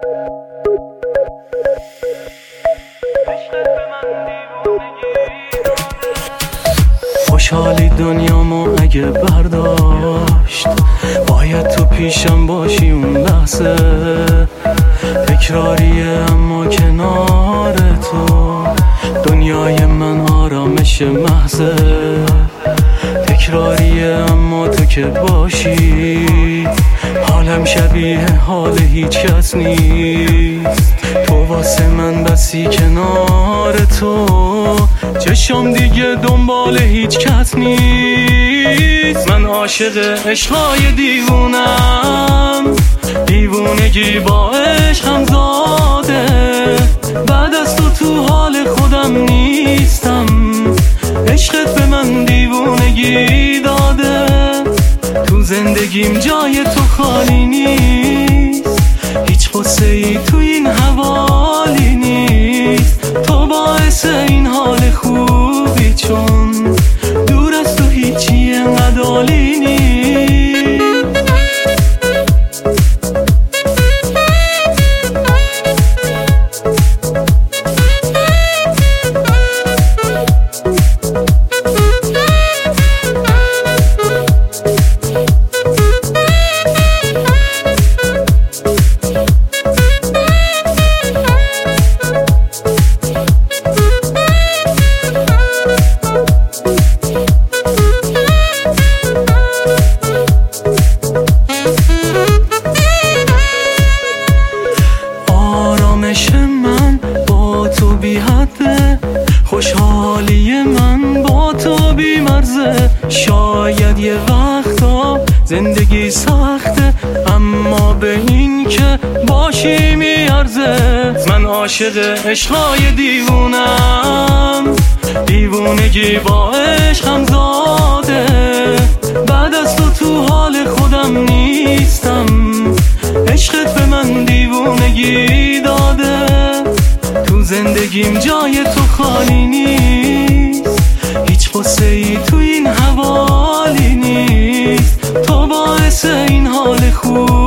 خوشحالی دنیامو اگه برداشت، باید تو پیشم باشی اون لحظه. تکراریه اما کنار تو دنیای من آرامش محضه. تکراریه اما تو که باشی، حالم شبیه حال هیچ کس نیست. تو واسه من بسی کنار تو، چشم دیگه دنبال هیچ کس نیست. من عاشق عشقای دیوونم، دیوونگی با عشقم زاده. بعد از تو حال خودم نیستم، عشقت به من دیوونگی داده. تو زندگیم جای تو خالی نیست، هیچ قصه ای تو این حوالی نیست. تو باعث این حال خوبی، چون دور از تو هیچی انقدر عالی نیست. من با تو بی حده، خوشحالی من با تو بی مرزه. شاید یه وقتا زندگی سخته، اما به این که باشی میارزه. من عاشق عشقای دیوونم، دیوونگی با عشقم زاده. بعد از تو حال خودم نیستم، عشقت به من دیوونگی داده. تو زندگیم جای تو خالی نیست، هیچ قصه ای تو این حوالی نیست. تو باعث این حال خوب